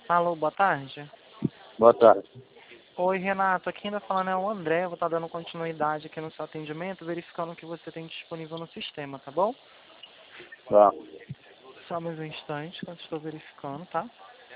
Alô, boa tarde. Boa tarde. Oi, Renato. Aqui ainda falando é o André. Vou estar dando continuidade aqui no seu atendimento, verificando o que você tem disponível no sistema, tá bom? Tá. Só mais um instante que eu estou verificando, tá?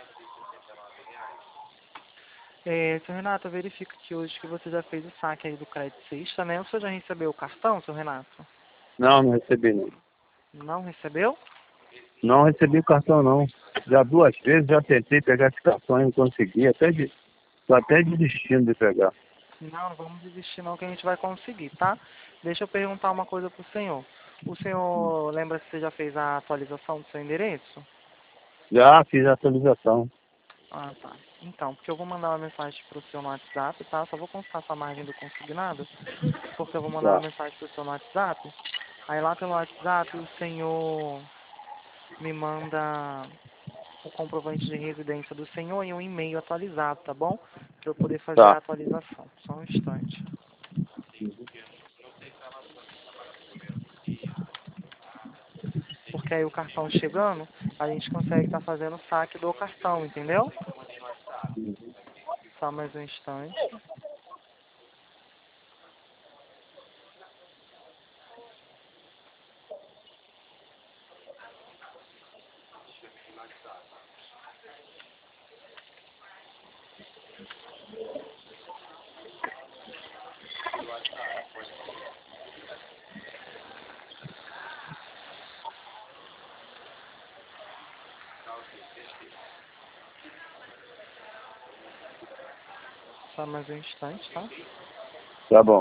Seu Renato, eu verifico que hoje que você já fez o saque aí do crédito sexta, né? O senhor já recebeu o cartão, seu Renato? Não recebi não. Não recebeu? Não recebi o cartão não. Já 2 vezes já tentei pegar esse cartão e não consegui. Tô até desistindo de pegar. Não, vamos desistir não que a gente vai conseguir, tá? Deixa eu perguntar uma coisa pro senhor. O senhor lembra se você já fez a atualização do seu endereço? Já fiz a atualização. Ah, tá. Então, porque eu vou mandar uma mensagem pro seu no WhatsApp, tá? Só vou constar sua margem do consignado, porque eu vou mandar uma Tá. mensagem pro seu no WhatsApp. Aí lá pelo WhatsApp o senhor me manda o comprovante de residência do senhor e um e-mail atualizado, tá bom? Para eu poder fazer Tá. a atualização. Só um instante. Porque aí o cartão chegando, a gente consegue estar fazendo o saque do cartão, entendeu? Só mais um instante. Só mais um instante, tá? Tá bom.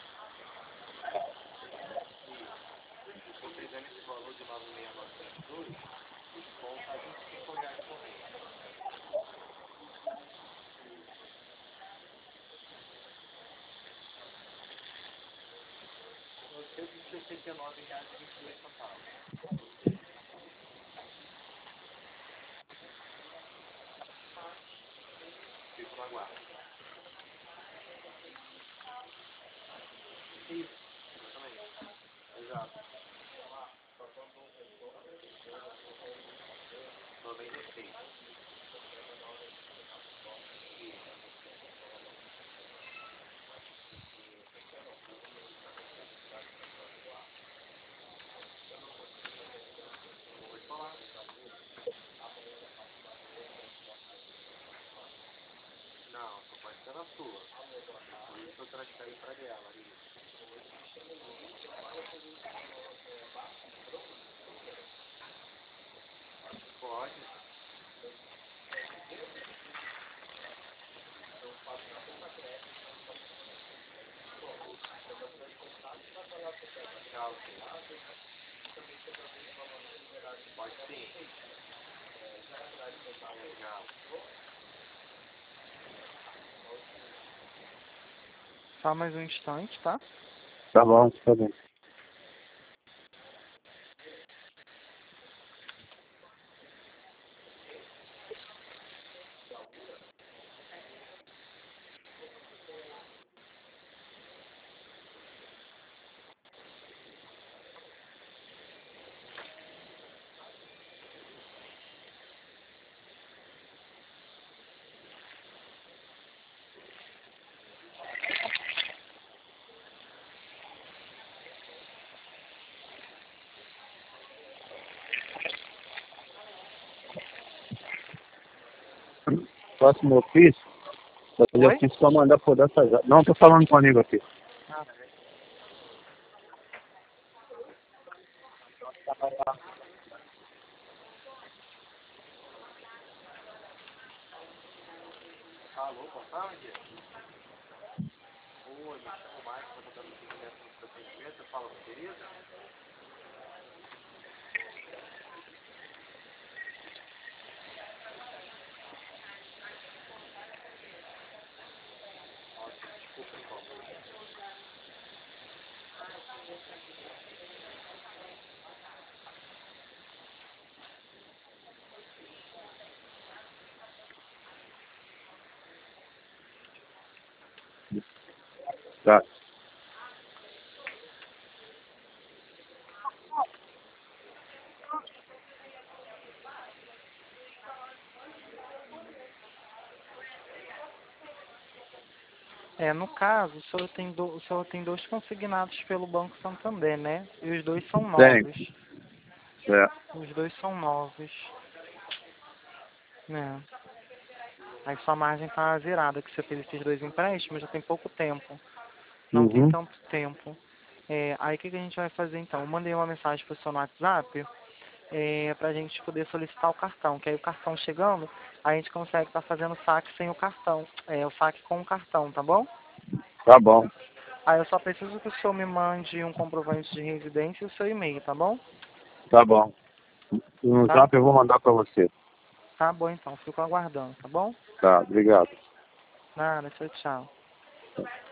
Só mais um instante, tá? Tá bom, tá bom. Próximo ofício, fazer Oi? ofício só mandar por essa já. Não, tô falando com um amigo aqui. Ah, Tá. No caso, o senhor tem dois consignados pelo Banco Santander, né? E os dois são Tem. novos. É. Os dois são novos. Né? Aí sua margem tá zerada, que você fez esses dois empréstimos já tem pouco tempo. Não tem Uhum. tanto tempo. Aí o que a gente vai fazer então? Eu mandei uma mensagem pro seu WhatsApp pra gente poder solicitar o cartão. Que aí o cartão chegando, a gente consegue estar fazendo saque sem o cartão. O saque com o cartão, tá bom? Tá bom. Aí eu só preciso que o senhor me mande um comprovante de residência e o seu e-mail, tá bom? Tá bom. No Tá? zap eu vou mandar pra você. Tá bom então, fico aguardando, tá bom? Tá, obrigado. Nada, tchau, tchau.